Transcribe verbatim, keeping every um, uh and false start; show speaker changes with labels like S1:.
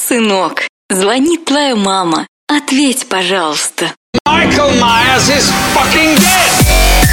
S1: Сынок, звонит твоя мама. Ответь, пожалуйста.
S2: Michael Myers is fucking dead!